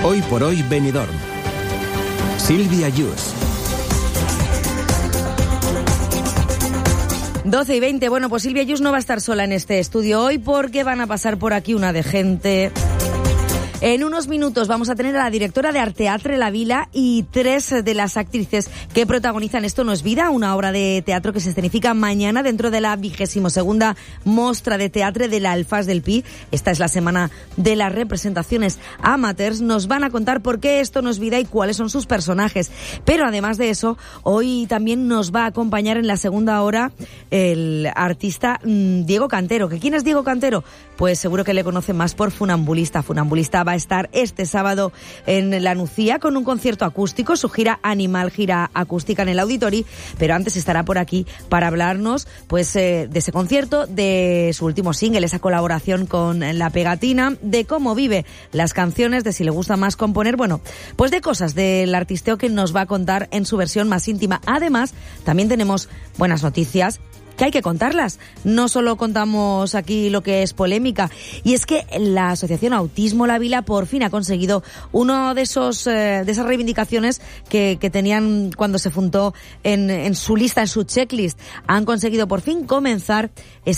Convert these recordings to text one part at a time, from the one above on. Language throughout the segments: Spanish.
Hoy por hoy Benidorm. Silvia Yus. 12:20. Bueno, pues Silvia Yus no va a estar sola en este estudio hoy porque van a pasar por aquí una de gente. En unos minutos vamos a tener a la directora de Arteatre La Vila y 3 de las actrices que protagonizan Esto no es vida, una obra de teatro que se escenifica mañana dentro de la 22ª Mostra de Teatre de la Alfàs del Pi. Esta es la semana de las representaciones amateurs. Nos van a contar por qué Esto no es vida y cuáles son sus personajes. Pero además de eso, hoy también nos va a acompañar en la segunda hora el artista Diego Cantero. ¿Quién es Diego Cantero? Pues seguro que le conocen más por Funambulista. Funambulista va a estar este sábado en La Nucía con un concierto acústico, su gira Animal, gira acústica en el Auditori, pero antes estará por aquí para hablarnos pues de ese concierto, de su último single, esa colaboración con La Pegatina, de cómo vive las canciones, de si le gusta más componer, bueno, pues de cosas del artisteo que nos va a contar en su versión más íntima. Además, también tenemos buenas noticias que hay que contarlas. No solo contamos aquí lo que es polémica, y es que la Asociación Autismo La Vila por fin ha conseguido uno de esas reivindicaciones que tenían cuando se fundó en su lista, en su checklist. Han conseguido por fin comenzar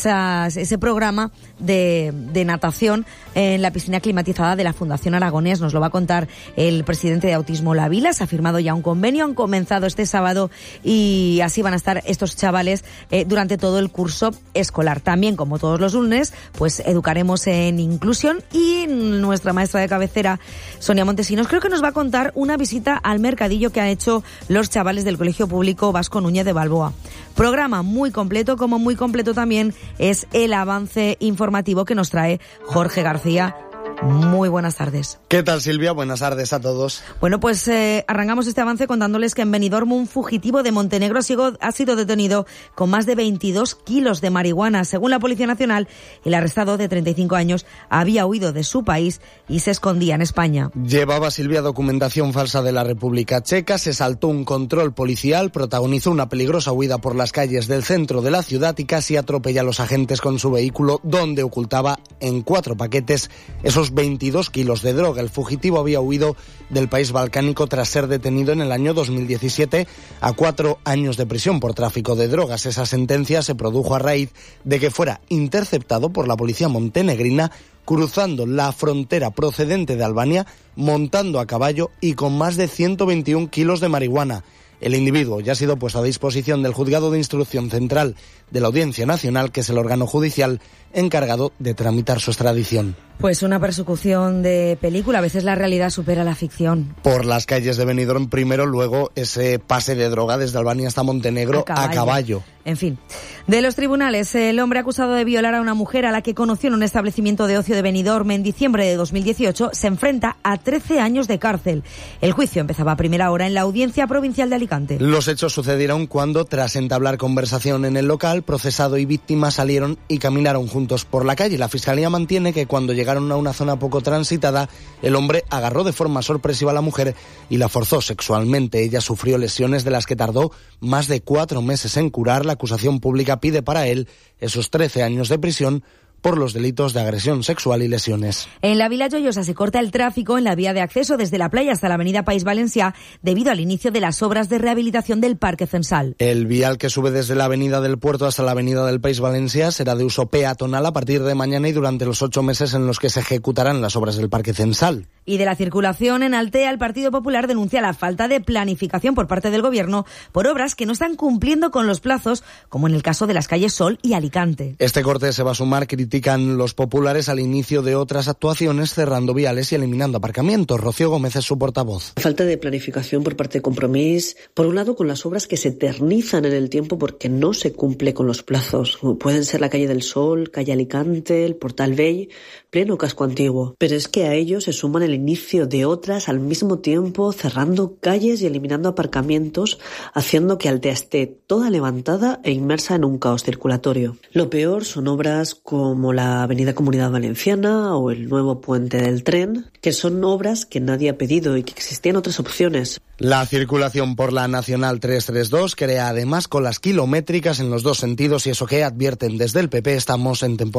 ese programa de natación en la piscina climatizada de la Fundación Aragonés. Nos lo va a contar el presidente de Autismo La Vila. Se ha firmado ya un convenio, han comenzado este sábado y así van a estar estos chavales durante todo el curso escolar. También, como todos los lunes, pues educaremos en inclusión, y nuestra maestra de cabecera, Sonia Montesinos, creo que nos va a contar una visita al mercadillo que han hecho los chavales del Colegio Público Vasco Núñez de Balboa. Programa muy completo, como muy completo también es el avance informativo que nos trae Jorge García. Muy buenas tardes. ¿Qué tal, Silvia? Buenas tardes a todos. Bueno, pues arrancamos este avance contándoles que en Benidorm un fugitivo de Montenegro ha sido detenido con más de 22 kilos de marihuana. Según la Policía Nacional, el arrestado de 35 años había huido de su país y se escondía en España. Llevaba, Silvia, documentación falsa de la República Checa, se saltó un control policial, protagonizó una peligrosa huida por las calles del centro de la ciudad y casi atropella a los agentes con su vehículo, donde ocultaba en 4 paquetes esos 22 kilos de droga. El fugitivo había huido del país balcánico tras ser detenido en el año 2017 a 4 años de prisión por tráfico de drogas. Esa sentencia se produjo a raíz de que fuera interceptado por la policía montenegrina cruzando la frontera procedente de Albania, montando a caballo y con más de 121 kilos de marihuana. El individuo ya ha sido puesto a disposición del Juzgado de Instrucción Central de la Audiencia Nacional, que es el órgano judicial encargado de tramitar su extradición. Pues una persecución de película, a veces la realidad supera la ficción. Por las calles de Benidorm primero, luego ese pase de droga desde Albania hasta Montenegro a caballo. En fin, de los tribunales, el hombre acusado de violar a una mujer a la que conoció en un establecimiento de ocio de Benidorm en diciembre de 2018 se enfrenta a 13 años de cárcel. El juicio empezaba a primera hora en la Audiencia Provincial de Alicante. Los hechos sucedieron cuando, tras entablar conversación en el local, procesado y víctima salieron y caminaron juntos por la calle. La Fiscalía mantiene que cuando llegaron a una zona poco transitada, el hombre agarró de forma sorpresiva a la mujer y la forzó sexualmente. Ella sufrió lesiones de las que tardó más de 4 meses en curar. La acusación pública pide para él esos 13 años de prisión por los delitos de agresión sexual y lesiones. En la Vila Joyosa se corta el tráfico en la vía de acceso desde la playa hasta la avenida País Valencià debido al inicio de las obras de rehabilitación del Parque Censal. El vial que sube desde la avenida del Puerto hasta la avenida del País Valencià será de uso peatonal a partir de mañana y durante los 8 meses en los que se ejecutarán las obras del Parque Censal. Y de la circulación en Altea, el Partido Popular denuncia la falta de planificación por parte del Gobierno por obras que no están cumpliendo con los plazos, como en el caso de las calles Sol y Alicante. Este corte se va a sumar, critican los populares, al inicio de otras actuaciones cerrando viales y eliminando aparcamientos. Rocío Gómez es su portavoz. Falta de planificación por parte de Compromís, por un lado con las obras que se eternizan en el tiempo porque no se cumple con los plazos, como pueden ser la calle del Sol, calle Alicante, el Portal Vell, pleno casco antiguo. Pero es que a ello se suman el inicio de otras al mismo tiempo, cerrando calles y eliminando aparcamientos, haciendo que Altea esté toda levantada e inmersa en un caos circulatorio. Lo peor son obras como la Avenida Comunidad Valenciana o el nuevo puente del tren, que son obras que nadie ha pedido y que existían otras opciones. La circulación por la Nacional 332 crea además colas kilométricas en los dos sentidos, y eso que advierten desde el PP, estamos en temporada